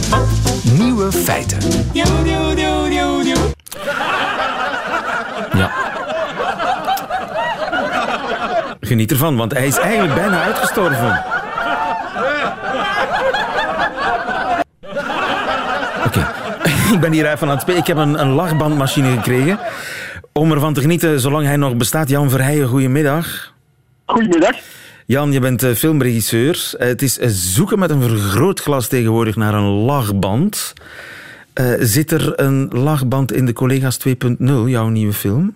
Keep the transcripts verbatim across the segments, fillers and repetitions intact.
Nieuwe feiten. Ja. Geniet ervan, want hij is eigenlijk bijna uitgestorven. Oké, okay. Ik ben hier even aan het spelen. Ik heb een, een lachbandmachine gekregen om ervan te genieten zolang hij nog bestaat. Jan Verheijen, goedemiddag. Goedemiddag. Jan, je bent filmregisseur. Het is zoeken met een vergrootglas tegenwoordig naar een lachband. Uh, zit er een lachband in de Collega's twee punt nul, jouw nieuwe film?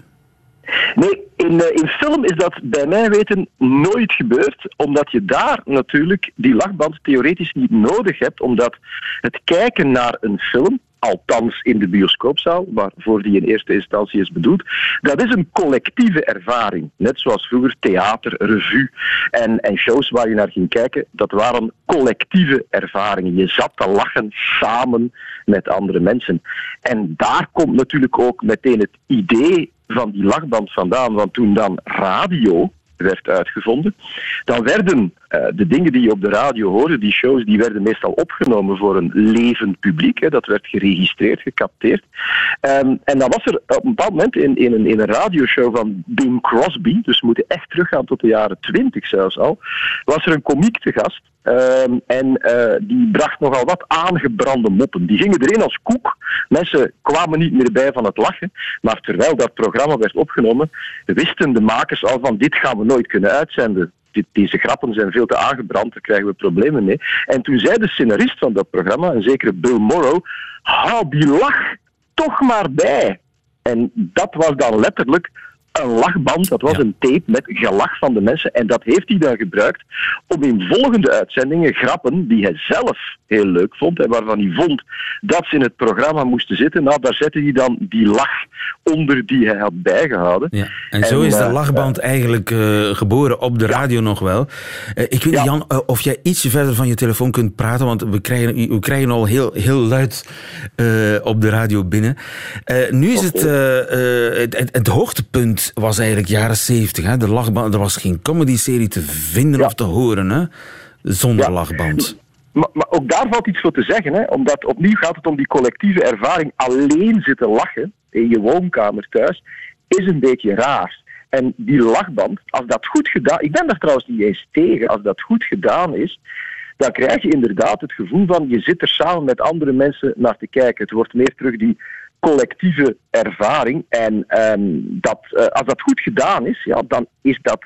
Nee, in, uh, in film is dat bij mij weten nooit gebeurd, omdat je daar natuurlijk die lachband theoretisch niet nodig hebt, omdat het kijken naar een film, althans in de bioscoopzaal, waarvoor die in eerste instantie is bedoeld, dat is een collectieve ervaring. Net zoals vroeger theater, revue en, en shows waar je naar ging kijken, dat waren collectieve ervaringen. Je zat te lachen samen met andere mensen. En daar komt natuurlijk ook meteen het idee van die lachband vandaan, want toen dan radio werd uitgevonden, dan werden uh, de dingen die je op de radio hoorde, die shows, die werden meestal opgenomen voor een levend publiek. Hè. Dat werd geregistreerd, gecapteerd. Um, en dan was er op een bepaald moment in, in, een, in een radioshow van Bing Crosby, dus we moeten echt teruggaan tot de jaren twintig zelfs al, was er een komiek te gast. Um, en uh, die bracht nogal wat aangebrande moppen. Die gingen erin als koek. Mensen kwamen niet meer bij van het lachen. Maar terwijl dat programma werd opgenomen, wisten de makers al van dit gaan we nooit kunnen uitzenden. Dit, deze grappen zijn veel te aangebrand, daar krijgen we problemen mee. En toen zei de scenarist van dat programma, een zekere Bill Morrow, hou die lach toch maar bij. En dat was dan letterlijk een lachband, dat was ja. een tape met gelach van de mensen. En dat heeft hij dan gebruikt om in volgende uitzendingen grappen die hij zelf heel leuk vond en waarvan hij vond dat ze in het programma moesten zitten. Nou, daar zette hij dan die lach onder die hij had bijgehouden. Ja. En, en zo is de lachband uh, eigenlijk uh, geboren op de radio ja. nog wel. Uh, ik weet niet, ja. Jan, uh, of jij ietsje verder van je telefoon kunt praten, want we krijgen, we krijgen al heel, heel luid uh, op de radio binnen. Uh, nu is okay. het, uh, uh, het, het, het hoogtepunt was eigenlijk jaren zeventig. Hè? De lachband, er was geen comedy-serie te vinden ja. of te horen, hè? Zonder ja. lachband. Maar, maar ook daar valt iets voor te zeggen, hè? Omdat opnieuw gaat het om die collectieve ervaring. Alleen zitten lachen in je woonkamer thuis is een beetje raar. En die lachband, als dat goed gedaan... Ik ben daar trouwens niet eens tegen. Als dat goed gedaan is, dan krijg je inderdaad het gevoel van je zit er samen met andere mensen naar te kijken. Het wordt meer terug die collectieve ervaring. En um, dat, uh, als dat goed gedaan is, ja, dan is dat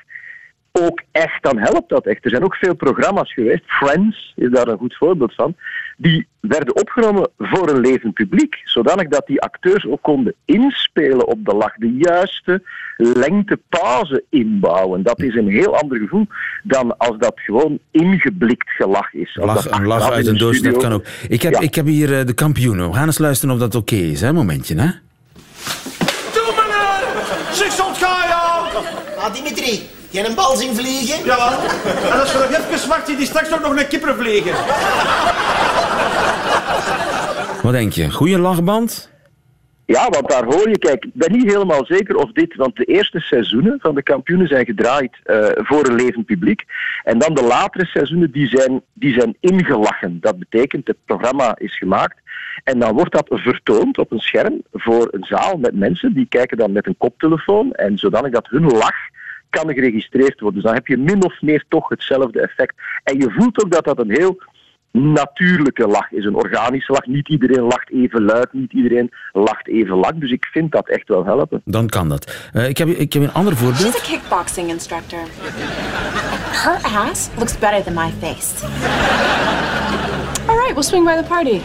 ook echt, dan helpt dat echt. Er zijn ook veel programma's geweest, Friends is daar een goed voorbeeld van, die werden opgenomen voor een levend publiek, zodanig dat die acteurs ook konden inspelen op de lach, de juiste lengte pauze inbouwen. Dat is een heel ander gevoel dan als dat gewoon ingeblikt gelach is. Lach, dat een lach uit een doos, dat kan ook. Ik heb, ja. ik heb hier uh, de kampioenen. We gaan eens luisteren of dat oké okay is, hè? Momentje, hè? Doe meneer! zeshonderd ga je! Ah, Dimitri, jij een bal zien vliegen? Ja, en als je nog even wacht, zie die straks ook nog een kipper vliegen. Wat denk je? Goeie lachband? Ja, want daar hoor je, kijk, ik ben niet helemaal zeker of dit, want de eerste seizoenen van de kampioenen zijn gedraaid uh, voor een levend publiek. En dan de latere seizoenen, die zijn, die zijn ingelachen. Dat betekent, het programma is gemaakt en dan wordt dat vertoond op een scherm voor een zaal met mensen, die kijken dan met een koptelefoon en zodanig dat hun lach kan geregistreerd worden. Dus dan heb je min of meer toch hetzelfde effect. En je voelt ook dat dat een heel natuurlijke lach is, een organische lach. Niet iedereen lacht even luid, niet iedereen lacht even lang. Dus ik vind dat echt wel helpen. Dan kan dat. Uh, ik, heb, ik heb een ander voorbeeld. She's a kickboxing instructor. Her ass looks better than my face. All right, we'll swing by the party.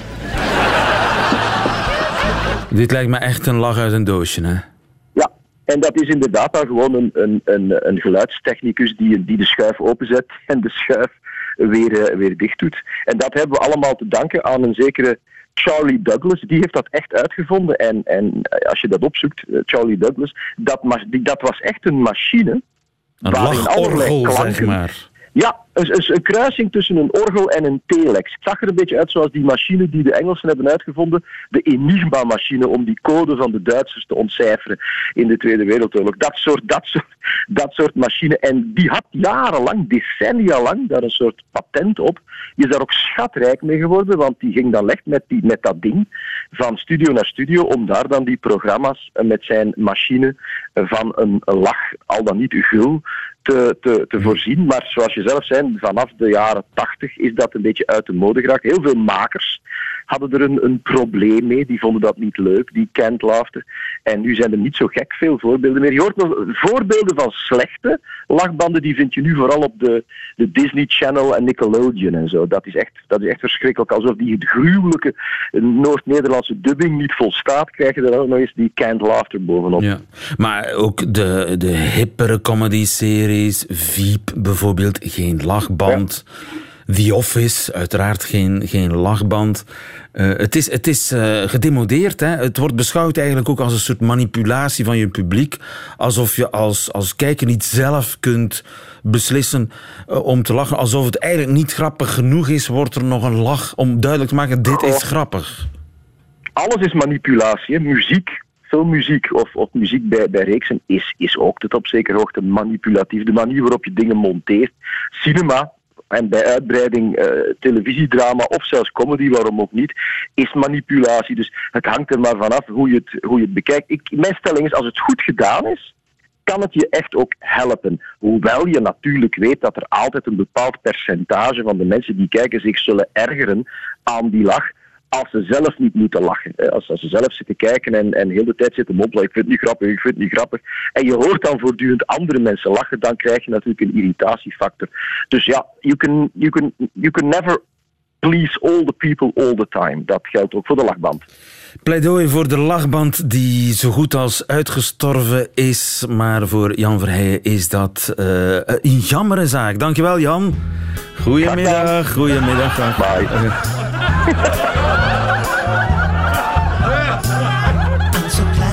Dit lijkt me echt een lach uit een doosje, hè? Ja, en dat is inderdaad dan gewoon een, een, een, een geluidstechnicus die, die de schuif openzet en de schuif weer, uh, weer dicht doet. En dat hebben we allemaal te danken aan een zekere Charlie Douglas. Die heeft dat echt uitgevonden. En, en als je dat opzoekt, uh, Charlie Douglas, dat, die, dat was echt een machine. Een lachorgel, zeg maar. Ja, een, een, een kruising tussen een orgel en een telex. Het zag er een beetje uit zoals die machine die de Engelsen hebben uitgevonden, de Enigma-machine, om die code van de Duitsers te ontcijferen in de Tweede Wereldoorlog. Dat soort, dat soort, dat soort machine. En die had jarenlang, decennia lang, daar een soort patent op. Die is daar ook schatrijk mee geworden, want die ging dan echt met, die, met dat ding van studio naar studio om daar dan die programma's met zijn machine van een, een lach, al dan niet gul, Te, te, te voorzien. Maar zoals je zelf zei, vanaf de jaren tachtig is dat een beetje uit de mode geraakt. Heel veel makers hadden er een, een probleem mee. Die vonden dat niet leuk, die canned laughter. En nu zijn er niet zo gek veel voorbeelden meer. Je hoort nog voorbeelden van slechte lachbanden, die vind je nu vooral op de, de Disney Channel en Nickelodeon en zo. Dat is echt, dat is echt verschrikkelijk. Alsof die het gruwelijke Noord-Nederlandse dubbing niet volstaat, krijg je er ook nog eens die canned laughter bovenop. Ja. Maar ook de, de hippere comedy-series, Veep bijvoorbeeld, geen lachband. Ja. The Office, uiteraard geen, geen lachband. Uh, het is, het is uh, gedemodeerd. Hè? Het wordt beschouwd eigenlijk ook als een soort manipulatie van je publiek. Alsof je als, als kijker niet zelf kunt beslissen uh, om te lachen. Alsof het eigenlijk niet grappig genoeg is, wordt er nog een lach om duidelijk te maken, dit is grappig. Alles is manipulatie. Hè? Muziek, filmmuziek of, of muziek bij, bij reeksen is, is ook tot op zekere hoogte manipulatief. De manier waarop je dingen monteert. Cinema, en bij uitbreiding uh, televisiedrama of zelfs comedy, waarom ook niet, is manipulatie. Dus het hangt er maar vanaf hoe je het, hoe je het bekijkt. Ik, mijn stelling is, als het goed gedaan is, kan het je echt ook helpen. Hoewel je natuurlijk weet dat er altijd een bepaald percentage van de mensen die kijken zich zullen ergeren aan die lach, als ze zelf niet moeten lachen. Als, als ze zelf zitten kijken en, en heel de tijd zitten mompelen, ik vind het niet grappig, ik vind het niet grappig. En je hoort dan voortdurend andere mensen lachen, dan krijg je natuurlijk een irritatiefactor. Dus ja, you can, you can, you can never please all the people all the time. Dat geldt ook voor de lachband. Pleidooi voor de lachband die zo goed als uitgestorven is. Maar voor Jan Verheijen is dat uh, een jammere zaak. Dankjewel, Jan. Goedemiddag. Goedemiddag. Bye.